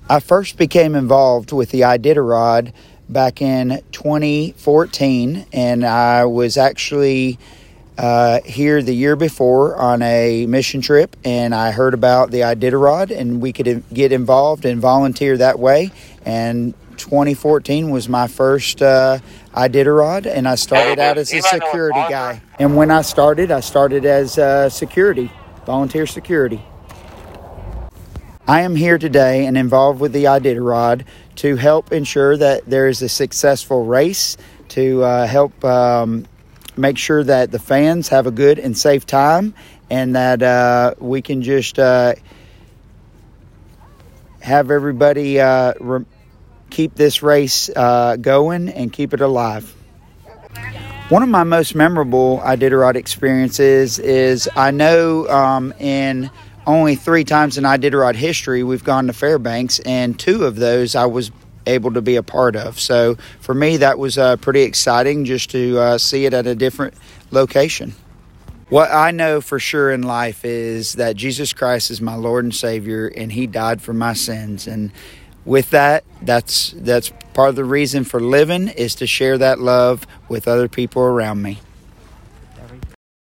I first became involved with the Iditarod back in 2014, and I was actually here the year before on a mission trip, and I heard about the Iditarod, and we could get involved and volunteer that way. And 2014 was my first Iditarod, and I started out as a security guy. And when I started as security, volunteer security. I am here today and involved with the Iditarod to help ensure that there is a successful race, to help make sure that the fans have a good and safe time, and that we can just have everybody keep this race going and keep it alive. One of my most memorable Iditarod experiences is I know in only 3 times in Iditarod history we've gone to Fairbanks, and 2 of those I was able to be a part of. So for me, that was pretty exciting just to see it at a different location. What I know for sure in life is that Jesus Christ is my Lord and Savior, and He died for my sins. And with that, that's part of the reason for living, is to share that love with other people around me.